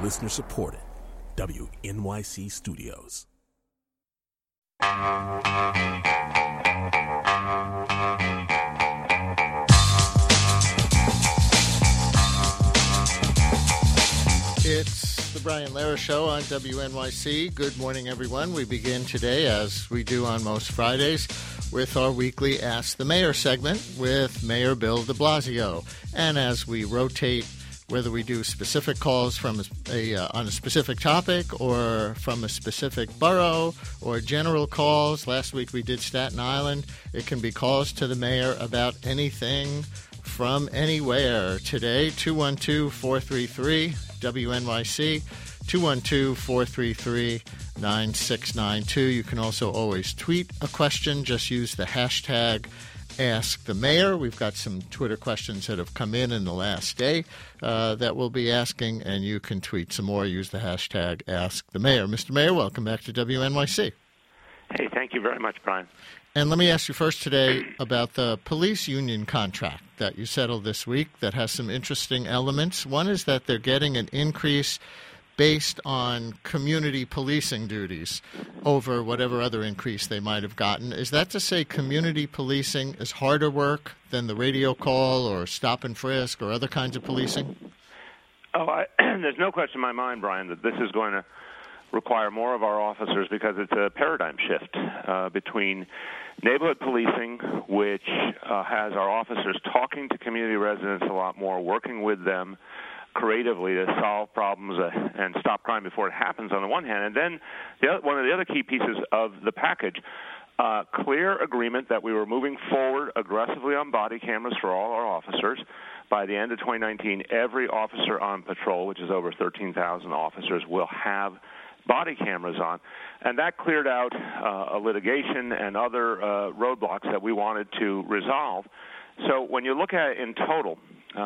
Listener supported. WNYC Studios. It's the Brian Lehrer Show on WNYC. Good morning, everyone. We begin today, as we do on most Fridays, with our weekly Ask the Mayor segment with Mayor Bill de Blasio. And as we rotate, whether we do specific calls from on a specific topic or from a specific borough or general calls. Last week we did Staten Island. It can be calls to the mayor about anything from anywhere. Today, 212-433-WNYC, 212-433-9692. You can also always tweet a question. Just use the hashtag Ask the Mayor. We've got some Twitter questions that have come in the last day that we'll be asking, and you can tweet some more. Use the hashtag Ask the Mayor. Mr. Mayor, welcome back to WNYC. Hey, thank you very much, Brian. And let me ask you first today about the police union contract that you settled this week that has some interesting elements. One is that they're getting an increase based on community policing duties over whatever other increase they might have gotten. Is that to say community policing is harder work than the radio call or stop and frisk or other kinds of policing? There's no question in my mind, Brian, that this is going to require more of our officers because it's a paradigm shift between neighborhood policing, which has our officers talking to community residents a lot more, working with them creatively to solve problems and stop crime before it happens on the one hand. And then one of the other key pieces of the package, clear agreement that we were moving forward aggressively on body cameras for all our officers. By the end of 2019, every officer on patrol, which is over 13,000 officers, will have body cameras on. And that cleared out a litigation and other roadblocks that we wanted to resolve. So when you look at it in total,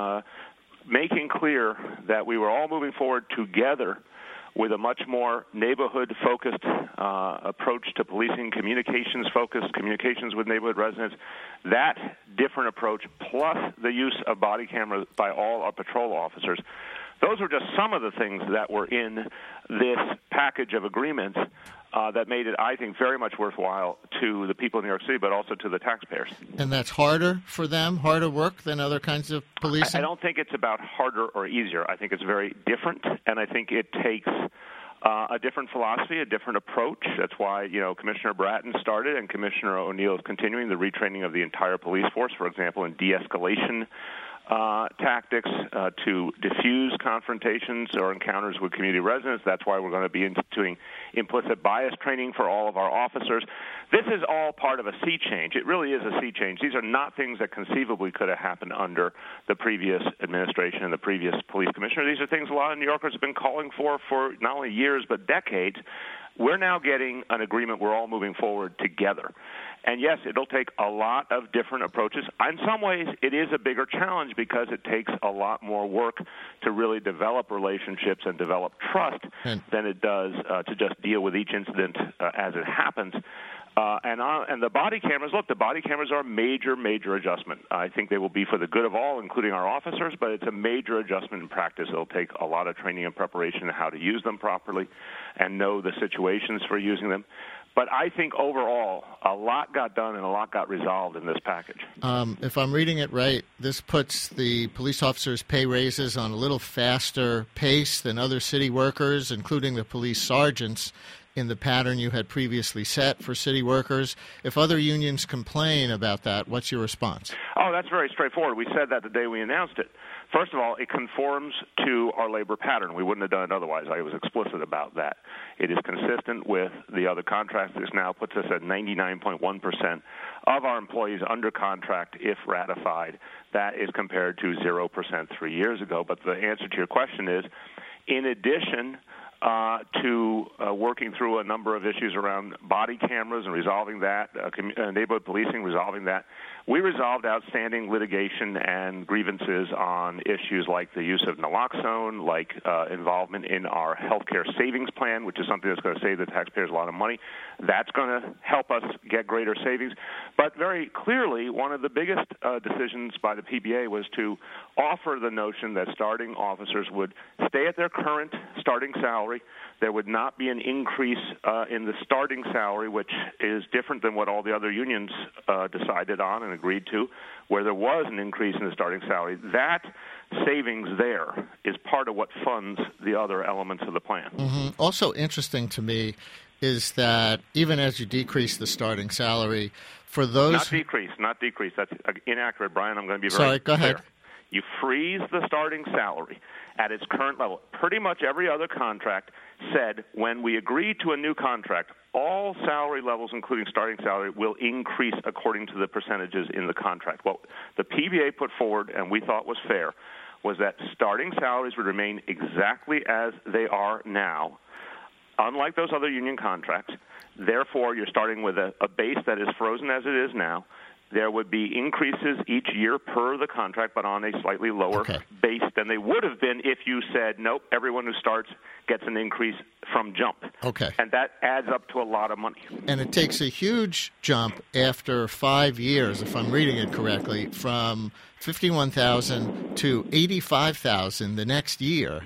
making clear that we were all moving forward together with a much more neighborhood-focused approach to policing, communications-focused, communications with neighborhood residents, that different approach plus the use of body cameras by all our patrol officers, those were just some of the things that were in this package of agreements that made it, I think, very much worthwhile to the people in New York City, but also to the taxpayers. And that's harder for them, harder work than other kinds of policing? I don't think it's about harder or easier. I think it's very different, and I think it takes a different philosophy, a different approach. That's why, Commissioner Bratton started and Commissioner O'Neill is continuing the retraining of the entire police force, for example, in de-escalation tactics to diffuse confrontations or encounters with community residents. That's why we're going to be instituting implicit bias training for all of our officers. This is all part of a sea change. It really is a sea change. These are not things that conceivably could have happened under the previous administration and the previous police commissioner. These are things a lot of New Yorkers have been calling for not only years but decades. We're now getting an agreement. We're all moving forward together. And yes, it'll take a lot of different approaches. In some ways, it is a bigger challenge because it takes a lot more work to really develop relationships and develop trust than it does to just deal with each incident as it happens. And the body cameras, the body cameras are a major, major adjustment. I think they will be for the good of all, including our officers, but it's a major adjustment in practice. It'll take a lot of training and preparation on how to use them properly and know the situations for using them. But I think overall, a lot got done and a lot got resolved in this package. If I'm reading it right, this puts the police officers' pay raises on a little faster pace than other city workers, including the police sergeants, in the pattern you had previously set for city workers. If other unions complain about that, what's your response? Oh, that's very straightforward. We said that the day we announced it. First of all, it conforms to our labor pattern. We wouldn't have done it otherwise. I was explicit about that. It is consistent with the other contracts. This now puts us at 99.1% of our employees under contract if ratified. That is compared to 0% 3 years ago. But the answer to your question is, in addition, to working through a number of issues around body cameras and resolving that, neighborhood policing, resolving that. We resolved outstanding litigation and grievances on issues like the use of naloxone, like involvement in our healthcare savings plan, which is something that's going to save the taxpayers a lot of money. That's going to help us get greater savings. But very clearly, one of the biggest decisions by the PBA was to offer the notion that starting officers would stay at their current starting salary. There would not be an increase in the starting salary, which is different than what all the other unions decided on and agreed to, where there was an increase in the starting salary. That savings there is part of what funds the other elements of the plan. Mm-hmm. Also interesting to me is that even as you decrease the starting salary, for those... Not decrease. That's inaccurate, Brian. I'm going to be very Sorry, go ahead. clear. You freeze the starting salary at its current level. Pretty much every other contract said when we agree to a new contract, all salary levels, including starting salary, will increase according to the percentages in the contract. What the PBA put forward, and we thought was fair, was that starting salaries would remain exactly as they are now, unlike those other union contracts. Therefore, you're starting with a base that is frozen as it is now. There would be increases each year per the contract, but on a slightly lower base than they would have been if you said, nope, everyone who starts gets an increase from jump. Okay. And that adds up to a lot of money. And it takes a huge jump after 5 years, if I'm reading it correctly, from $51,000 to $85,000 the next year.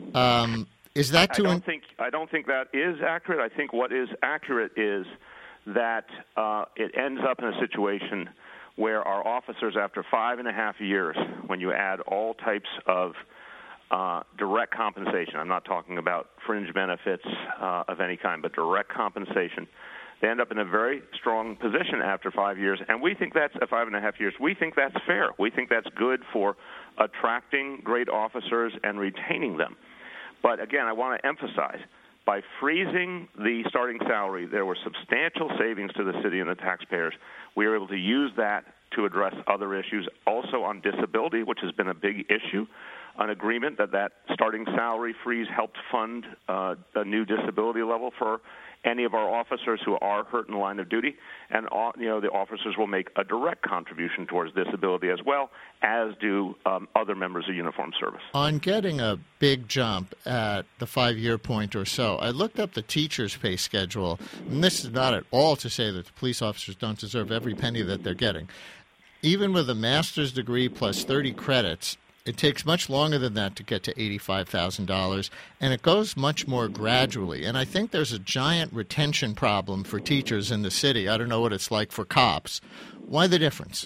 Is that too... I don't think that is accurate. I think what is accurate is that it ends up in a situation where our officers, after 5.5 years, when you add all types of direct compensation, I'm not talking about fringe benefits of any kind, but direct compensation, they end up in a very strong position after 5 years. And we think that's 5.5 years. We think that's fair. We think that's good for attracting great officers and retaining them. But again, I want to emphasize, by freezing the starting salary, there were substantial savings to the city and the taxpayers. We were able to use that to address other issues, also on disability, which has been a big issue, an agreement that starting salary freeze helped fund a new disability level for any of our officers who are hurt in the line of duty, and the officers will make a direct contribution towards disability as well, as do other members of uniformed service. On getting a big jump at the 5-year point or so, I looked up the teachers' pay schedule, and this is not at all to say that the police officers don't deserve every penny that they're getting. Even with a master's degree plus 30 credits, it takes much longer than that to get to $85,000, and it goes much more gradually. And I think there's a giant retention problem for teachers in the city. I don't know what it's like for cops. Why the difference?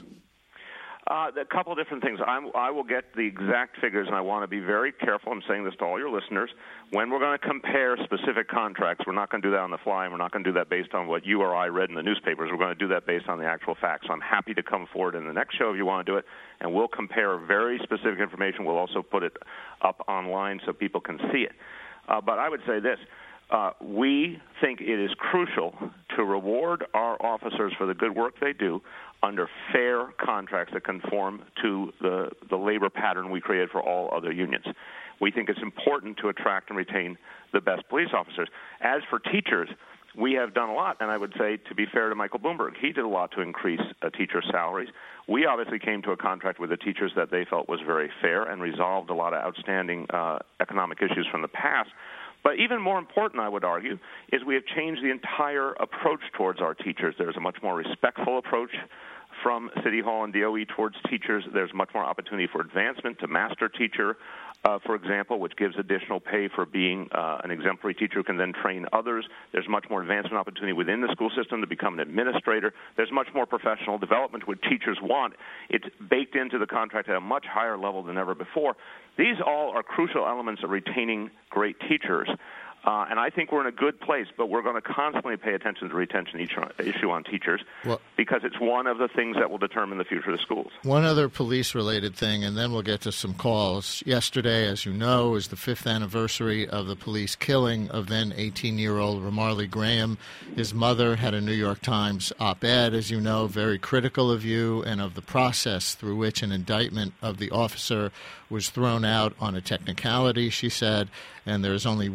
A couple of different things. I will get the exact figures, and I want to be very careful. I'm saying this to all your listeners. When we're going to compare specific contracts, we're not going to do that on the fly, and we're not going to do that based on what you or I read in the newspapers. We're going to do that based on the actual facts. So I'm happy to come forward in the next show if you want to do it, and we'll compare very specific information. We'll also put it up online so people can see it. But I would say this. We think it is crucial to reward our officers for the good work they do under fair contracts that conform to the labor pattern we created for all other unions. We think it's important to attract and retain the best police officers. As for teachers, we have done a lot, and I would say, to be fair to Michael Bloomberg, he did a lot to increase teacher salaries. We obviously came to a contract with the teachers that they felt was very fair and resolved a lot of outstanding economic issues from the past. But even more important, I would argue, is we have changed the entire approach towards our teachers. There's a much more respectful approach from City Hall and DOE towards teachers. There's much more opportunity for advancement to master teacher, for example, which gives additional pay for being an exemplary teacher who can then train others. There's much more advancement opportunity within the school system to become an administrator. There's much more professional development which teachers want. It's baked into the contract at a much higher level than ever before. These all are crucial elements of retaining great teachers. And I think we're in a good place, but we're going to constantly pay attention to the retention issue on teachers because it's one of the things that will determine the future of the schools. One other police-related thing, and then we'll get to some calls. Yesterday, as you know, is the 5th anniversary of the police killing of then 18-year-old Ramarley Graham. His mother had a New York Times op-ed, as you know, very critical of you and of the process through which an indictment of the officer was thrown out on a technicality, she said, and there's only recently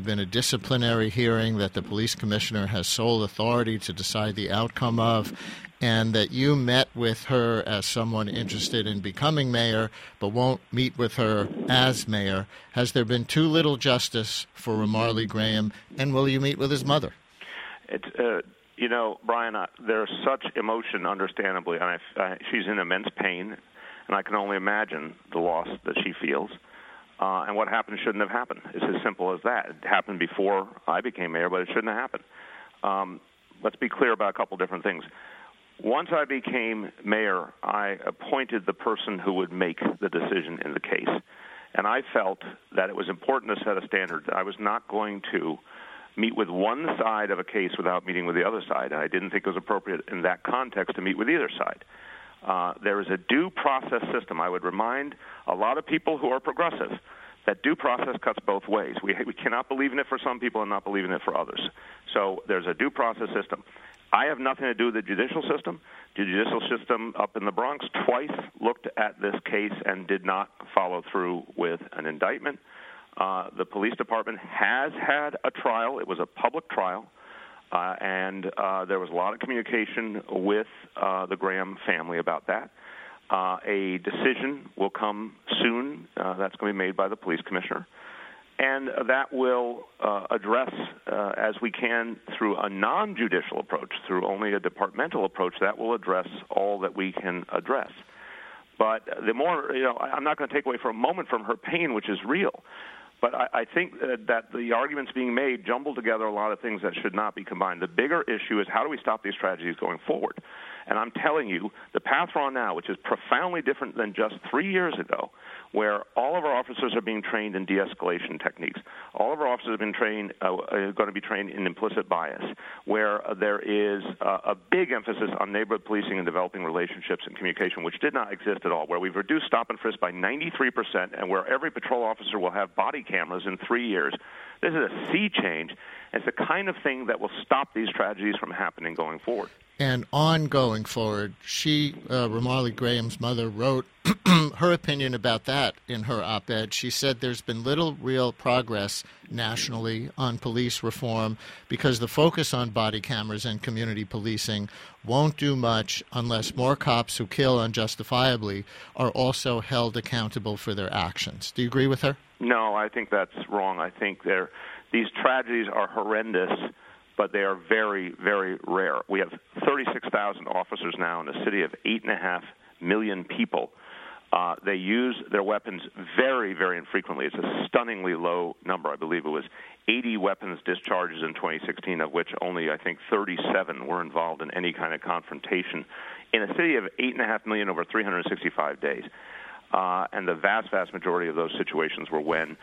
been a disciplinary hearing that the police commissioner has sole authority to decide the outcome of, and that you met with her as someone interested in becoming mayor but won't meet with her as mayor. Has there been too little justice for Ramarley Graham, and will you meet with his mother? Brian, there's such emotion, understandably, and she's in immense pain, and I can only imagine the loss that she feels. And what happened shouldn't have happened. It's as simple as that. It happened before I became mayor, but it shouldn't have happened. Let's be clear about a couple different things. Once I became mayor, I appointed the person who would make the decision in the case. And I felt that it was important to set a standard. I was not going to meet with one side of a case without meeting with the other side. And I didn't think it was appropriate in that context to meet with either side. There is a due process system. I would remind a lot of people who are progressive that due process cuts both ways. We cannot believe in it for some people and not believe in it for others. So there's a due process system. I have nothing to do with the judicial system. The judicial system up in the Bronx twice looked at this case and did not follow through with an indictment. The police department has had a trial. It was a public trial. And there was a lot of communication with the Graham family about that. A decision will come soon. That's going to be made by the police commissioner. And that will address, as we can, through a non-judicial approach, through only a departmental approach, that will address all that we can address. But the more, I'm not going to take away for a moment from her pain, which is real. But I think that the arguments being made jumble together a lot of things that should not be combined. The bigger issue is how do we stop these tragedies going forward? And I'm telling you, the path we're on now, which is profoundly different than just 3 years ago, where all of our officers are being trained in de-escalation techniques. All of our officers have been trained, going to be trained in implicit bias, where there is a big emphasis on neighborhood policing and developing relationships and communication, which did not exist at all, where we've reduced stop and frisk by 93%, and where every patrol officer will have body cameras in 3 years. This is a sea change. It's the kind of thing that will stop these tragedies from happening going forward. And ongoing forward, Ramarley Graham's mother, wrote her opinion about that in her op-ed. She said there's been little real progress nationally on police reform because the focus on body cameras and community policing won't do much unless more cops who kill unjustifiably are also held accountable for their actions. Do you agree with her? No, I think that's wrong. I think these tragedies are horrendous, but they are very, very rare. We have 36,000 officers now in a city of 8.5 million people. They use their weapons very, very infrequently. It's a stunningly low number. I believe it was 80 weapons discharges in 2016, of which only, I think, 37 were involved in any kind of confrontation in a city of 8.5 million over 365 days. And the vast, vast majority of those situations were when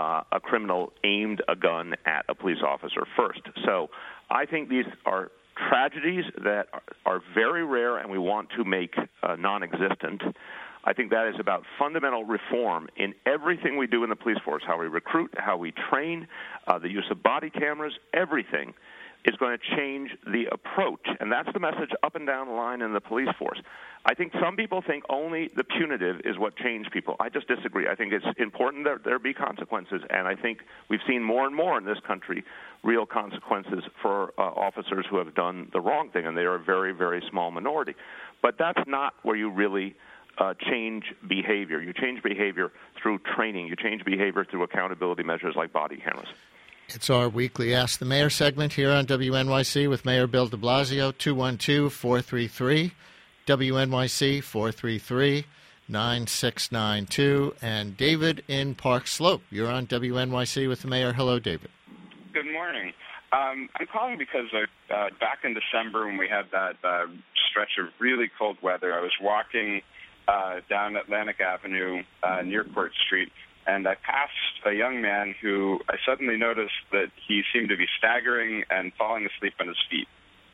a criminal aimed a gun at a police officer first. So I think these are tragedies that are very rare and we want to make non-existent. I think that is about fundamental reform in everything we do in the police force, how we recruit, how we train, the use of body cameras, everything is going to change the approach. And that's the message up and down the line in the police force. I think some people think only the punitive is what changed people. I just disagree. I think it's important that there be consequences. And I think we've seen more and more in this country real consequences for officers who have done the wrong thing, and they are a very, very small minority. But that's not where you really change behavior. You change behavior through training. You change behavior through accountability measures like body cameras. It's our weekly Ask the Mayor segment here on WNYC with Mayor Bill de Blasio, 212-433, WNYC 433-9692. And David in Park Slope, you're on WNYC with the Mayor. Hello, David. Good morning. I'm calling because back in December when we had that stretch of really cold weather, I was walking down Atlantic Avenue near Court Street, and I passed a young man who I suddenly noticed that he seemed to be staggering and falling asleep on his feet.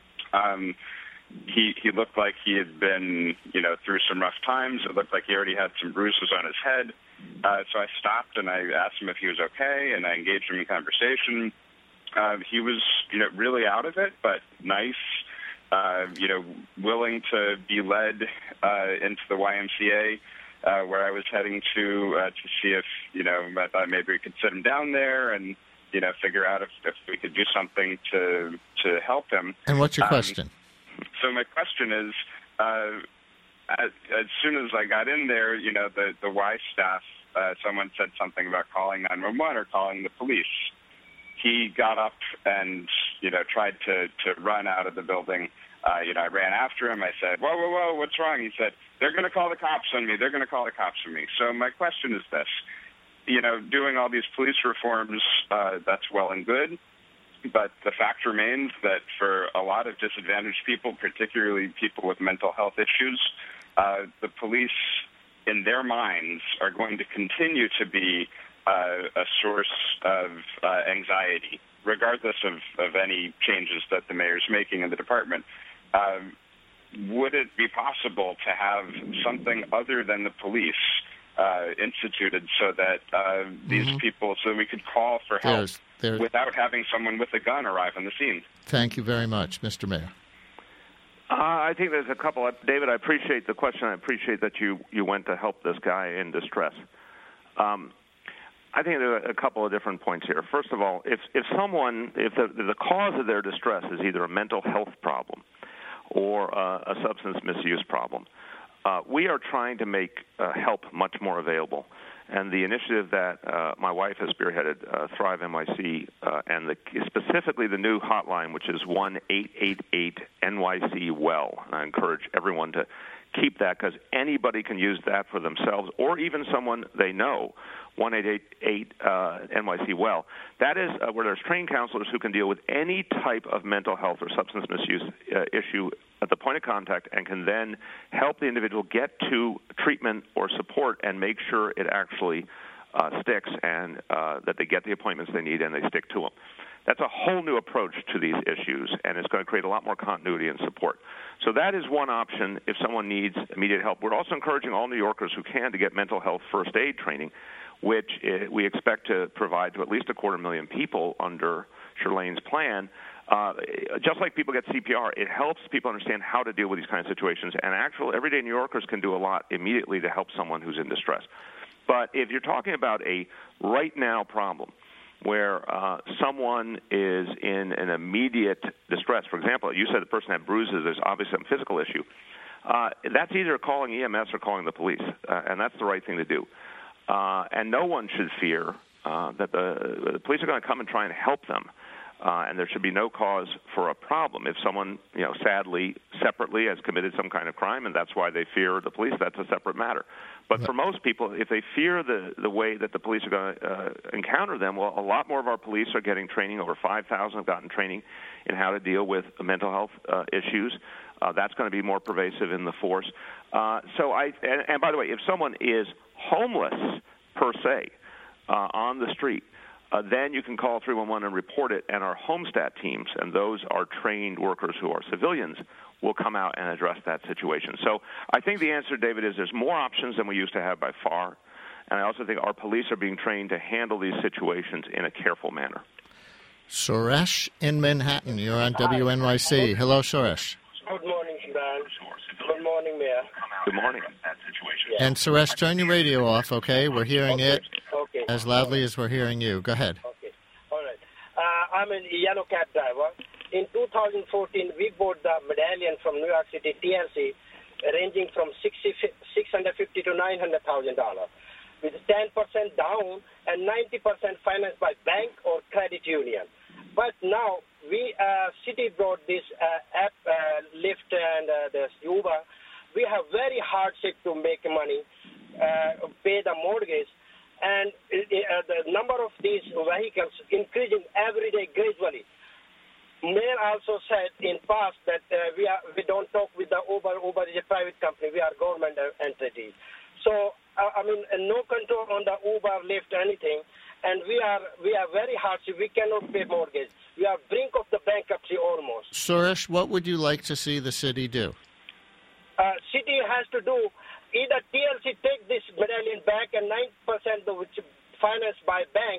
He looked like he had been, through some rough times. It looked like he already had some bruises on his head. So I stopped and I asked him if he was okay, and I engaged him in conversation. He was, really out of it, but nice, willing to be led into the YMCA. Where I was heading to see if, I thought maybe we could sit him down there and, figure out if we could do something to help him. And what's your question? So my question is, as soon as I got in there, the Y staff, someone said something about calling 911 or calling the police. He got up and, tried to run out of the building. I ran after him. I said, whoa, what's wrong? He said, they're going to call the cops on me. They're going to call the cops on me. So my question is this. Doing all these police reforms, that's well and good. But the fact remains that for a lot of disadvantaged people, particularly people with mental health issues, the police, in their minds, are going to continue to be a source of anxiety, regardless of any changes that the mayor's making in the department. Would it be possible to have something other than the police instituted so that these people, so we could call for help without having someone with a gun arrive on the scene? Thank you very much, Mr. Mayor. I think there's a couple. David, I appreciate the question. I appreciate that you went to help this guy in distress. I think there are a couple of different points here. First of all, if the cause of their distress is either a mental health problem or a substance misuse problem, we are trying to make help much more available. And the initiative that my wife has spearheaded, Thrive NYC, and specifically the new hotline, which is 1-888-NYC-WELL. And I encourage everyone to keep that because anybody can use that for themselves or even someone they know, 1-888-NYC-WELL. That is where there's trained counselors who can deal with any type of mental health or substance misuse issue at the point of contact and can then help the individual get to treatment or support and make sure it actually sticks and that they get the appointments they need and they stick to them. That's a whole new approach to these issues, and it's going to create a lot more continuity and support. So that is one option if someone needs immediate help. We're also encouraging all New Yorkers who can to get mental health first aid training, which we expect to provide to at least 250,000 people under Shirlane's plan. Just like people get CPR, it helps people understand how to deal with these kinds of situations, and actual everyday New Yorkers can do a lot immediately to help someone who's in distress. But if you're talking about a right-now problem, where someone is in an immediate distress. For example, you said the person had bruises. There's obviously some physical issue. That's either calling EMS or calling the police, and that's the right thing to do. And no one should fear that the police are going to come and try and help them, and there should be no cause for a problem. If someone, sadly, separately has committed some kind of crime, and that's why they fear the police, that's a separate matter. But for most people, if they fear the way that the police are going to encounter them, well, a lot more of our police are getting training. Over 5,000 have gotten training in how to deal with mental health issues. That's going to be more pervasive in the force. And by the way, if someone is homeless per se on the street, then you can call 311 and report it, and our Homestat teams, and those are trained workers who are civilians, will come out and address that situation. So I think the answer, David, is there's more options than we used to have by far, and I also think our police are being trained to handle these situations in a careful manner. Suresh in Manhattan, you're on WNYC. Hello, Suresh. Good morning, Brian. Good morning, Mayor. Good morning. And Suresh, turn your radio off, okay? We're hearing it Okay. as loudly as we're hearing you. Go ahead. Okay. All right. I'm a yellow cab driver. In 2014, we bought the medallion from New York City TLC, ranging from $650,000 to $900,000, with 10% down and 90% financed by bank or credit union. But now city brought this app, Lyft and the Uber. We have very hardship to make money, pay the mortgage, and the number of these vehicles increasing every day gradually. Mayor also said in past that we don't talk with the Uber. Uber is a private company. We are government entity. So no control on the Uber, Lyft, anything. And we are very hardship. We cannot pay mortgage. We are brink of the bankruptcy almost. Suresh, what would you like to see the city do? City has to do either TLC take this medallion back and 9% which financed by bank.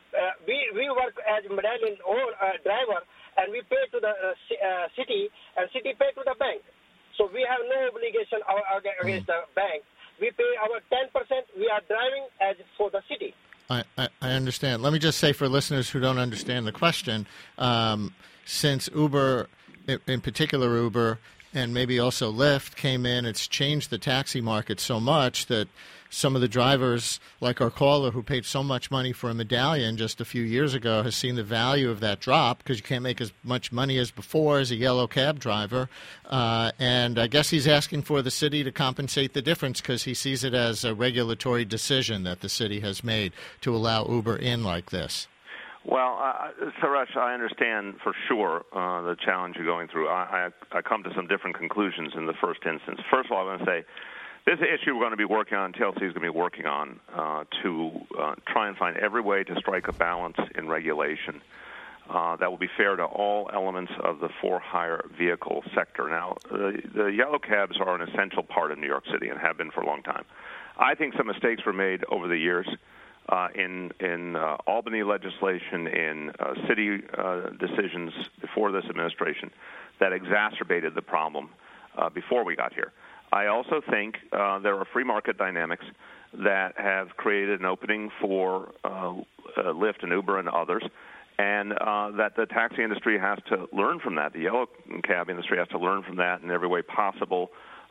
We work as medallion or driver, and we pay to the city, and city pay to the bank. So we have no obligation against the bank. We pay our 10%. We are driving as for the city. I understand. Let me just say for listeners who don't understand the question, since Uber, in particular Uber, and maybe also Lyft came in, it's changed the taxi market so much that some of the drivers, like our caller who paid so much money for a medallion just a few years ago, has seen the value of that drop because you can't make as much money as before as a yellow cab driver. And I guess he's asking for the city to compensate the difference because he sees it as a regulatory decision that the city has made to allow Uber in like this. Well, Suresh, I understand for sure the challenge you're going through. I come to some different conclusions in the first instance. First of all, I want to say this issue we're going to be working on, TLC is going to be working on to try and find every way to strike a balance in regulation that will be fair to all elements of the for-hire vehicle sector. Now, the yellow cabs are an essential part of New York City and have been for a long time. I think some mistakes were made over the years in Albany legislation, in city decisions before this administration that exacerbated the problem before we got here. I also think there are free market dynamics that have created an opening for Lyft and Uber and others, and that the taxi industry has to learn from that. The yellow cab industry has to learn from that in every way possible,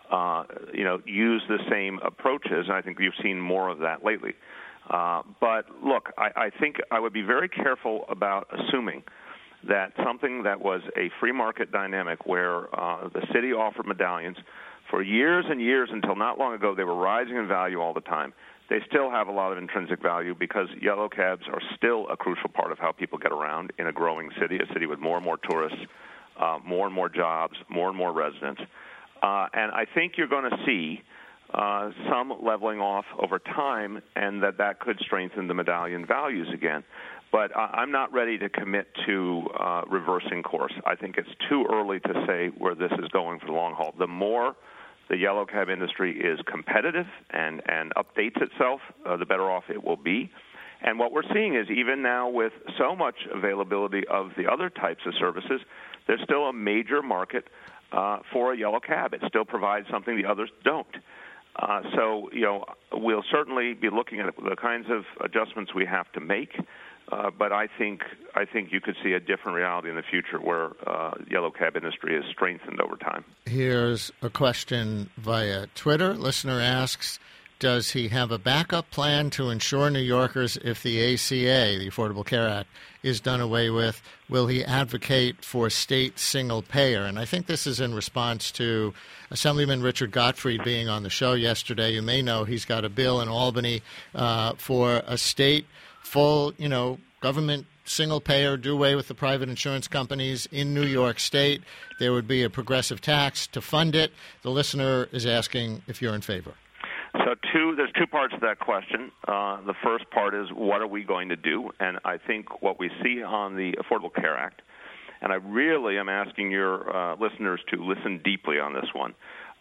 use the same approaches, and I think you've seen more of that lately. But look, I think I would be very careful about assuming that something that was a free market dynamic where the city offered medallions for years and years until not long ago, they were rising in value all the time. They still have a lot of intrinsic value because yellow cabs are still a crucial part of how people get around in a growing city, a city with more and more tourists, more and more jobs, more and more residents. And I think you're going to see some leveling off over time, and that could strengthen the medallion values again. But I'm not ready to commit to reversing course. I think it's too early to say where this is going for the long haul. The more the yellow cab industry is competitive and updates itself, the better off it will be. And what we're seeing is even now with so much availability of the other types of services, there's still a major market for a yellow cab. It still provides something the others don't. So, we'll certainly be looking at the kinds of adjustments we have to make. But I think you could see a different reality in the future where yellow cab industry is strengthened over time. Here's a question via Twitter. Listener asks, does he have a backup plan to insure New Yorkers if the ACA, the Affordable Care Act, is done away with? Will he advocate for state single payer? And I think this is in response to Assemblyman Richard Gottfried being on the show yesterday. You may know he's got a bill in Albany for a state full, government single payer, do away with the private insurance companies in New York State. There would be a progressive tax to fund it. The listener is asking if you're in favor. So there's two parts to that question. The first part is what are we going to do? And I think what we see on the Affordable Care Act, and I really am asking your listeners to listen deeply on this one.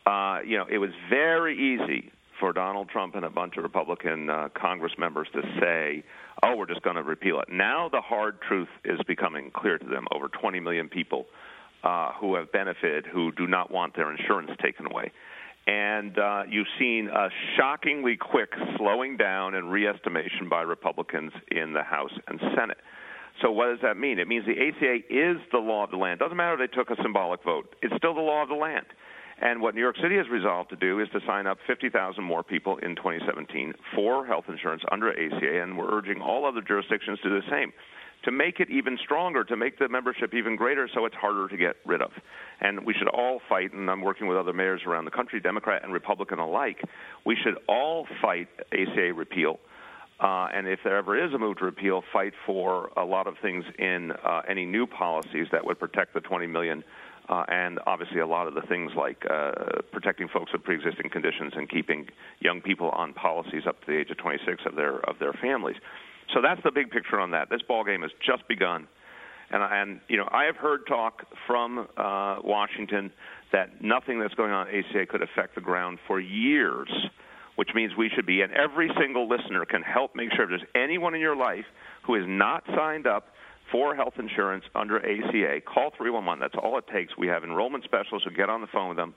It was very easy for Donald Trump and a bunch of Republican Congress members to say, oh, we're just going to repeal it. Now the hard truth is becoming clear to them. Over 20 million people who have benefited who do not want their insurance taken away. And you've seen a shockingly quick slowing down and re-estimation by Republicans in the House and Senate. So what does that mean? It means the ACA is the law of the land. It doesn't matter if they took a symbolic vote. It's still the law of the land. And what New York City has resolved to do is to sign up 50,000 more people in 2017 for health insurance under ACA, and we're urging all other jurisdictions to do the same, to make it even stronger, to make the membership even greater so it's harder to get rid of. And we should all fight, and I'm working with other mayors around the country, Democrat and Republican alike, we should all fight ACA repeal. And if there ever is a move to repeal, fight for a lot of things in any new policies that would protect the 20 million and obviously a lot of the things like protecting folks with pre-existing conditions and keeping young people on policies up to the age of 26 of their families. So that's the big picture on that. This ballgame has just begun. And I have heard talk from Washington that nothing that's going on at ACA could affect the ground for years, which means we should be, and every single listener can help make sure if there's anyone in your life who is not signed up for health insurance under ACA, call 311. That's all it takes. We have enrollment specialists who get on the phone with them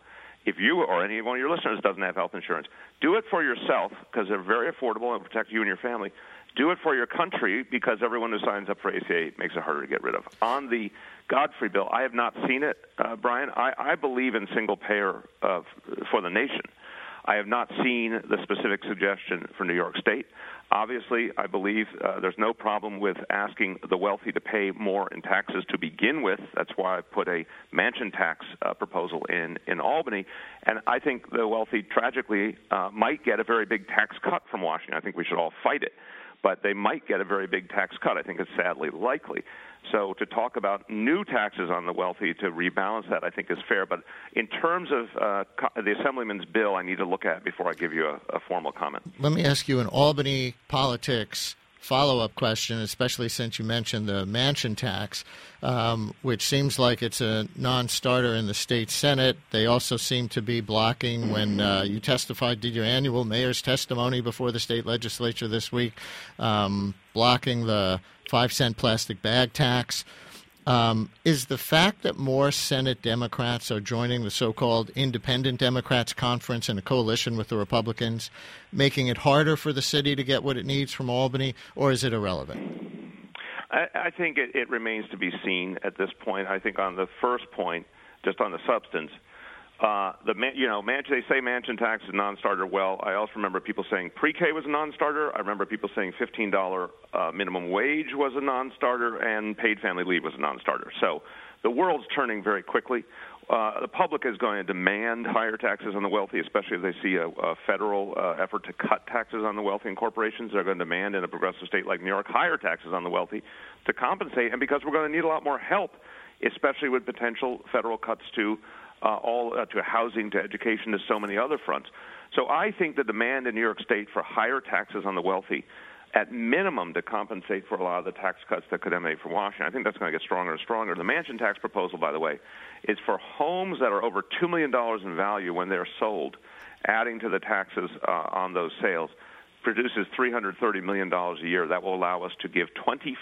if you or any one of your listeners doesn't have health insurance, do it for yourself because they're very affordable and protect you and your family. Do it for your country because everyone who signs up for ACA makes it harder to get rid of. On the Godfrey bill, I have not seen it, Brian. I believe in single payer for the nation. I have not seen the specific suggestion for New York State. Obviously, I believe there's no problem with asking the wealthy to pay more in taxes to begin with. That's why I put a mansion tax proposal in Albany. And I think the wealthy, tragically, might get a very big tax cut from Washington. I think we should all fight it. But they might get a very big tax cut. I think it's sadly likely. So to talk about new taxes on the wealthy to rebalance that, I think is fair. But in terms of the Assemblyman's bill, I need to look at it before I give you a formal comment. Let me ask you an Albany politics follow-up question, especially since you mentioned the mansion tax, which seems like it's a non-starter in the state Senate. They also seem to be blocking when you testified, did your annual mayor's testimony before the state legislature this week, blocking the 5-cent plastic bag tax. Is the fact that more Senate Democrats are joining the so-called Independent Democrats Conference in a coalition with the Republicans making it harder for the city to get what it needs from Albany, or is it irrelevant? I think it remains to be seen at this point. I think on the first point, just on the substance, they say mansion tax is a non-starter. Well, I also remember people saying pre-K was a non-starter. I remember people saying $15 minimum wage was a non-starter, and paid family leave was a non-starter. So the world's turning very quickly. The public is going to demand higher taxes on the wealthy, especially if they see a federal effort to cut taxes on the wealthy and corporations. They're going to demand in a progressive state like New York higher taxes on the wealthy to compensate, and because we're going to need a lot more help, especially with potential federal cuts to to housing, to education, to so many other fronts. So I think the demand in New York State for higher taxes on the wealthy, at minimum to compensate for a lot of the tax cuts that could emanate from Washington, I think that's going to get stronger and stronger. The mansion tax proposal, by the way, is for homes that are over $2 million in value when they're sold, adding to the taxes on those sales, produces $330 million a year. That will allow us to give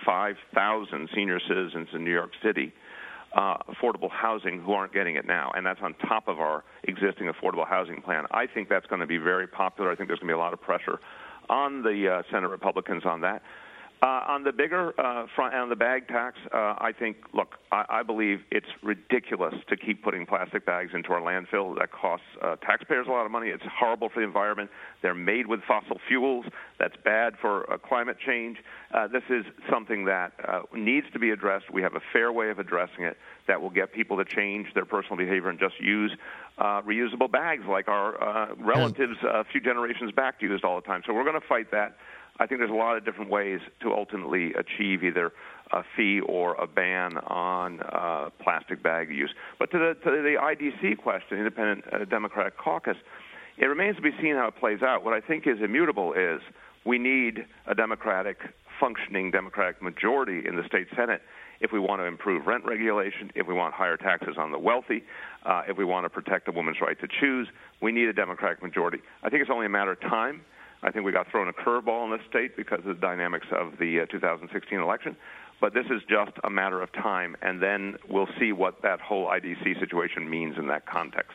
25,000 senior citizens in New York City affordable housing who aren't getting it now, and that's on top of our existing affordable housing plan. I think that's going to be very popular. I think there's going to be a lot of pressure on the Senate Republicans on that. On the bigger front, on the bag tax, I think, look, I believe it's ridiculous to keep putting plastic bags into our landfill. That costs taxpayers a lot of money. It's horrible for the environment. They're made with fossil fuels. That's bad for climate change. This is something that needs to be addressed. We have a fair way of addressing it that will get people to change their personal behavior and just use reusable bags like our relatives a few generations back used all the time. So we're going to fight that. I think there's a lot of different ways to ultimately achieve either a fee or a ban on plastic bag use. But to the IDC question, Independent Democratic Caucus, it remains to be seen how it plays out. What I think is immutable is we need a functioning Democratic majority in the state Senate if we want to improve rent regulation, if we want higher taxes on the wealthy, if we want to protect a woman's right to choose. We need a Democratic majority. I think it's only a matter of time. I think we got thrown a curveball in this state because of the dynamics of the 2016 election. But this is just a matter of time, and then we'll see what that whole IDC situation means in that context.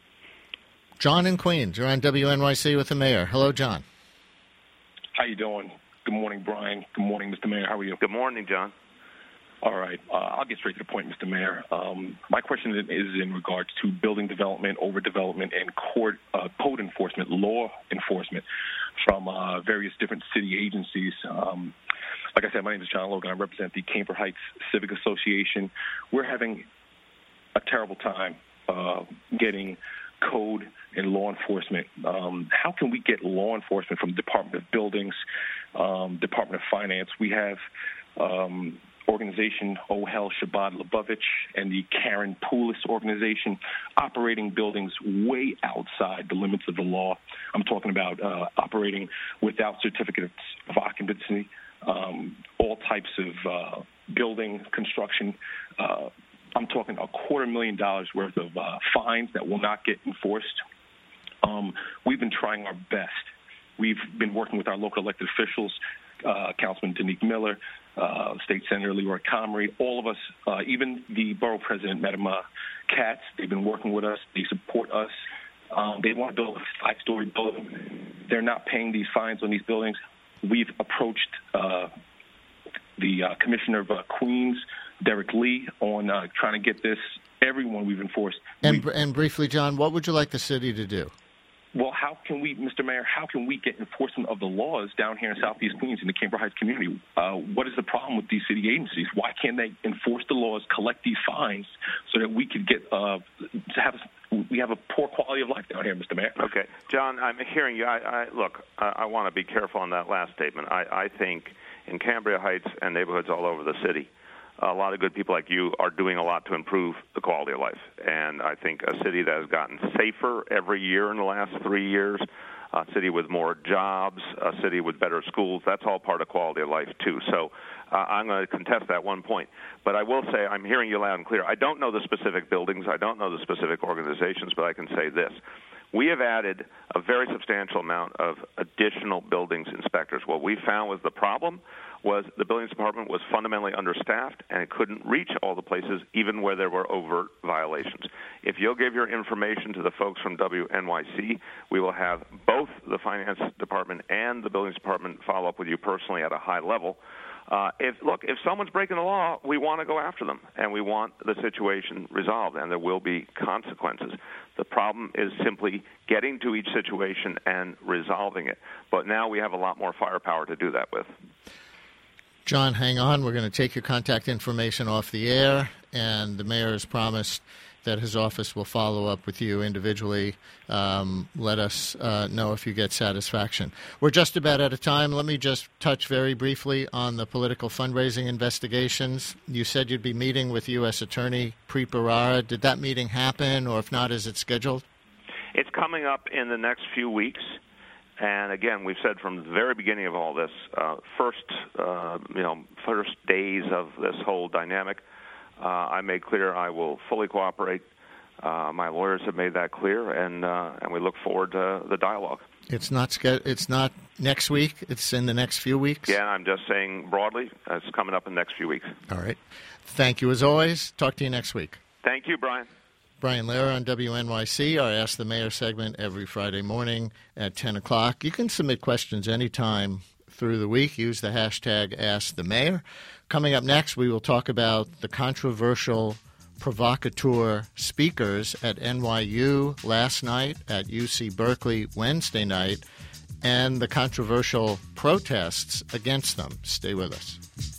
John in Queens, you're on WNYC with the mayor. Hello, John. How you doing? Good morning, Brian. Good morning, Mr. Mayor. How are you? Good morning, John. All right. I'll get straight to the point, Mr. Mayor. My question is in regards to building development, overdevelopment, and code enforcement, law enforcement from various different city agencies. Like I said, my name is John Logan. I represent the Cambridge Heights Civic Association. We're having a terrible time getting code and law enforcement. How can we get law enforcement from Department of Buildings, Department of Finance? We have organization Ohel Shabbat Lubavitch and the Karen Poulos organization operating buildings way outside the limits of the law. I'm talking about operating without certificates of occupancy, all types of building construction. I'm talking $250,000 worth of fines that will not get enforced. We've been trying our best. We've been working with our local elected officials, Councilman Danique Miller, State Senator Leroy Comrie, all of us, even the borough president, Madam Katz. They've been working with us. They support us. They want to build a 5-story building. They're not paying these fines on these buildings. We've approached the Commissioner of Queens, Derek Lee, on trying to get this. Everyone we've enforced. And briefly, John, what would you like the city to do? Well, how can we, Mr. Mayor, how can we get enforcement of the laws down here in Southeast Queens in the Cambridge Heights community? What is the problem with these city agencies? Why can't they enforce the laws, collect these fines, so that we could get we have a poor quality of life down here, Mr. Mayor? Okay. John, I'm hearing you. I want to be careful on that last statement. I think in Cambria Heights and neighborhoods all over the city, a lot of good people like you are doing a lot to improve the quality of life. And I think a city that has gotten safer every year in the last 3 years, a city with more jobs, a city with better schools, that's all part of quality of life, too. So I'm going to contest that one point. But I will say I'm hearing you loud and clear. I don't know the specific buildings. I don't know the specific organizations, but I can say this. We have added a very substantial amount of additional buildings inspectors. What we found was the problem was the buildings department was fundamentally understaffed, and it couldn't reach all the places, even where there were overt violations. If you'll give your information to the folks from WNYC, we will have both the finance department and the buildings department follow up with you personally at a high level. If someone's breaking the law, we want to go after them, and we want the situation resolved, and there will be consequences. The problem is simply getting to each situation and resolving it. But now we have a lot more firepower to do that with. John, hang on. We're going to take your contact information off the air, and the mayor has promised that his office will follow up with you individually. Let us know if you get satisfaction. We're just about out of time. Let me just touch very briefly on the political fundraising investigations. You said you'd be meeting with U.S. Attorney Preet Bharara. Did that meeting happen, or if not, is it scheduled? It's coming up in the next few weeks. And again, we've said from the very beginning of all this, first days of this whole dynamic, I made clear I will fully cooperate. My lawyers have made that clear, and we look forward to the dialogue. It's not next week. It's in the next few weeks. Yeah, I'm just saying broadly, it's coming up in the next few weeks. All right. Thank you as always. Talk to you next week. Thank you, Brian. Brian Lehrer on WNYC, our Ask the Mayor segment every Friday morning at 10 o'clock. You can submit questions anytime through the week. Use the hashtag Ask the Mayor. Coming up next, we will talk about the controversial provocateur speakers at NYU last night, at UC Berkeley Wednesday night, and the controversial protests against them. Stay with us.